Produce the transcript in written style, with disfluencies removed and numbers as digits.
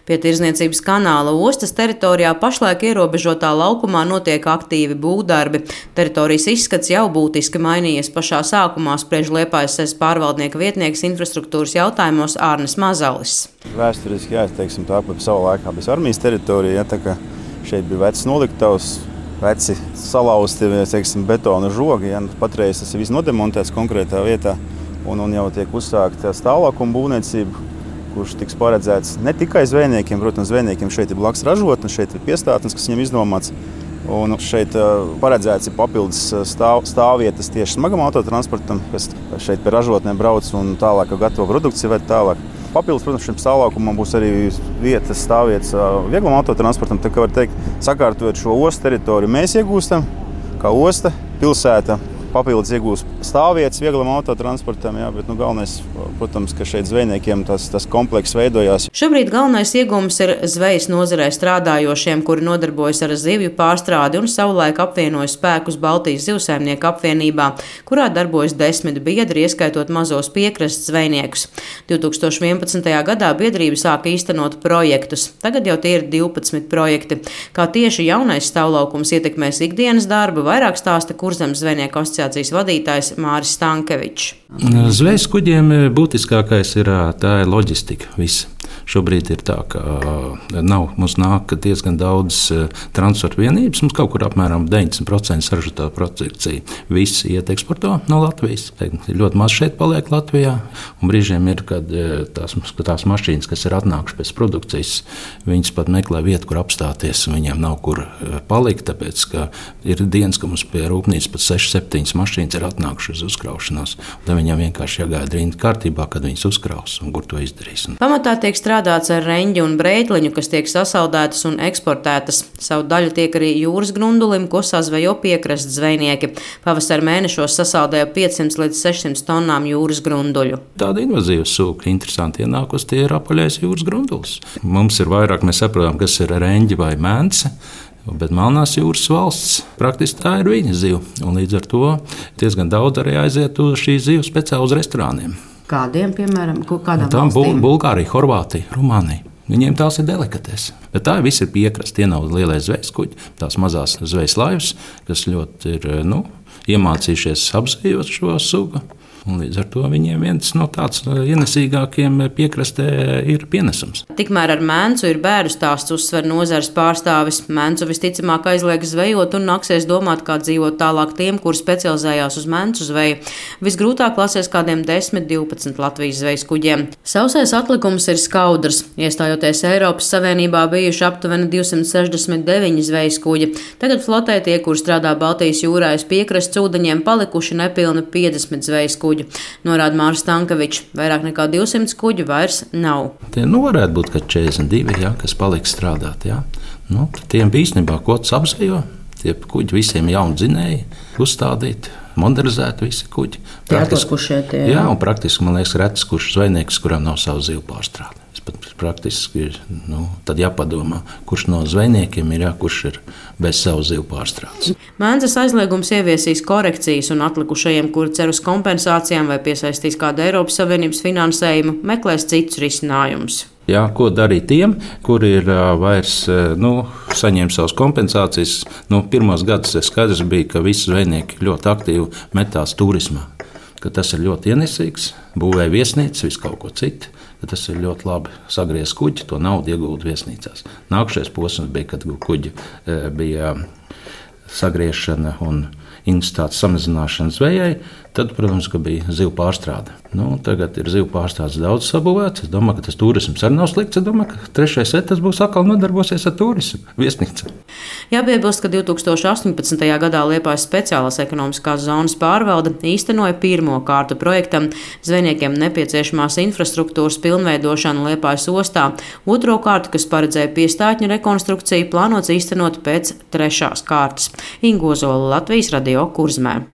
Pie Tirdzniecības kanāla ostas teritorijā pašlaik ierobežotā laukumā notiek aktīvi būvdarbi. Teritorijas izskats jau būtiski mainījies pašā sākumā, spriež Liepājas pārvaldnieka vietnieks infrastruktūras jautājumos Ārnis Mazalis. Vēsturiski, teiksim tā, pa savā laikā bija armijas teritorija, tā kā šeit bija vecs noliktavs, veci salauzti, teiksim, betona žogi. Patreiz tas ir viss nodemontēts konkrētā vietā un jau tiek uzsākta stāvlaukuma būvniecība, kurš tiks paredzēts ne tikai zvejniekiem. Protams, zvejniekiem šeit ir blakus ražotne, šeit ir piestātnes, kas viņam iznomāts. Un šeit paredzēts ir papildus stāvvietas tieši smagam autotransportam, kas šeit pie ražotnēm brauc un tālāk gatavo produkciju ved tālāk. Papildus, protams, šim stāvlaukumam būs arī stāvvietas vieglam autotransportam. Tā kā var teikt, sakārtojot šo ostas teritoriju, mēs iegūstam kā osta, pilsēta. Papildus iegūst stāvvietas vieglam autotransportam, bet galvenais, protams, ka šeit zvejniekiem tas komplekss veidojās. Šobrīd galvenais iegūms ir zvejas nozarē strādājošiem, kuri nodarbojas ar zivju pārstrādi un savulaik apvienoja spēkus Baltijas zivsaimnieku apvienībā, kurā darbojas 10 biedri, ieskaitot mazos piekrastes zvejniekus. 2011. gadā biedrība sāka īstenot projektus. Tagad jau tie ir 12 projekti. Kā tieši jaunais stāvlaukums ietekmēs ikdienas darbu, vairāk stāsta Kurzemes zvejnieku asociācijas vadītājs Māris Stankevičs. Zvejas kuģiem būtiskākais ir loģistika. Viss. Šobrīd ir tā, ka mums nāk diezgan daudz transporta vienības. Mums kaut kur apmēram 90% saržģītā produkcija. Viss iet eksportā no Latvijas. Ļoti maz šeit paliek Latvijā. Un brīžiem ir, kad tās mašīnas, kas ir atnākušas pēc produkcijas, viņas pat meklē vietu, kur apstāties. Viņiem nav kur palikt, tāpēc, ka ir dienas, ka mums pie rūpnīcas pat 6-7 mašīnas ir atnākušas uz uzkraušanos. Tad viņam vienkārši jāgaida rinda kārtībā, kad viņas uzkraus un kur to izdarīs. Pamatā tiek strādāts ar reņģi un breitliņu, kas tiek sasaldētas un eksportētas. Savu daļu tiek arī jūras grundulim, ko sazvejo piekrastes zvejnieki. Pavasara mēnešos sasaldēja 500 līdz 600 tonnām jūras grunduļu. Tāda invazīva sūka, interesanti ienākos, tie ir apaļais jūras grundulis. Mums ir vairāk, mēs saprotam, kas ir reņģi vai mēnce. Bet Melnās jūras valsts praktiski tā ir viņa ziva. Un līdz ar to diezgan daudz arī aiziet uz šīs zivs speciāli uz restorāniem. Kādiem, piemēram, kādām valstīm? Bulgārija, Horvātija, Rumānija. Viņiem tās ir delikatesi. Bet tā viss ir piekrasts. Tie nav lielie zvejas kuģi, tās mazās zvejas laivas, kas ļoti ir iemācījušies apzvejot šo sugu. Un līdz ar to viņiem viens no tādiem ienesīgākiem piekrastē ir pienesums. Tikmēr ar mēncu ir bēdu stāsts, uzsver nozares pārstāvis. Mēncu visticamāk aizliegs zvejot un nāksies domāt, kā dzīvot tālāk tiem, kuri specializējās uz mēncu zveju. Visgrūtāk klāsies kādiem 10-12 Latvijas zvejas kuģiem. Sausais atlikums ir skaudrs. Iestājoties Eiropas Savienībā bijuši aptuveni 269 zvejas kuģi. Tagad flotē tie, kur strādā Baltijas jūrā aiz piekrastes ūdeņiem, palikuši nepilni 50 zvejas kuģi. Norāda Māris Stankevičs, vairāk nekā 200 kuģu vairs nav. Tie varētu būt 42, kas paliks strādāt. Tiem bija īstenībā kods apzvejo, tie kuģi visiem jauni dzinēji, uzstādīti, modernizēti visi kuģi. Un praktiski, man liekas, retas kurš zvejnieks, kuram nav savu zivu pārstrādi. Praktiski tad jāpadomā, kurš no zvejniekiem ir, kurš ir bez savu zivu pārstrādes. Mēnces aizliegums ieviesīs korekcijas un atlikušajiem, kuri cer uz kompensācijām vai piesaistīs kādu Eiropas Savienības finansējumu, meklēs citus risinājumus. Ko darīt tiem, kuri ir vairs saņēma savas kompensācijas? Pirmos gadus skaidrs bija, ka visi zvejnieki ļoti aktīvi metās turismā. Ka tas ir ļoti ienesīgs, būvēja viesnīcas, visu kaut ko citu. Tas ir ļoti labi sagriezts kuģi, to naudu iegūt viesnīcās. Nākamais posms bija, kad kuģi bija sagriešana un intensitātes samazināšana zvejai. Tad, protams, bija zivu pārstrāde. Tagad ir zivu pārstrādes daudz sabūvēts. Es domāju, ka tas turisms arī nav slikts. Es domāju, ka trešais etaps būs atkal nodarbosies ar turismu viesnīcu. Jāpiebilst, ka 2018. gadā Liepājas speciālās ekonomiskās zonas pārvalde īstenoja pirmo kārtu projektam zvejniekiem nepieciešamās infrastruktūras pilnveidošanu Liepājas ostā. Otro kārtu, kas paredzēja piestātņu rekonstrukciju, plānots īstenot pēc trešās kārtas. Inga Ozola, Latvijas radio Kurzemē.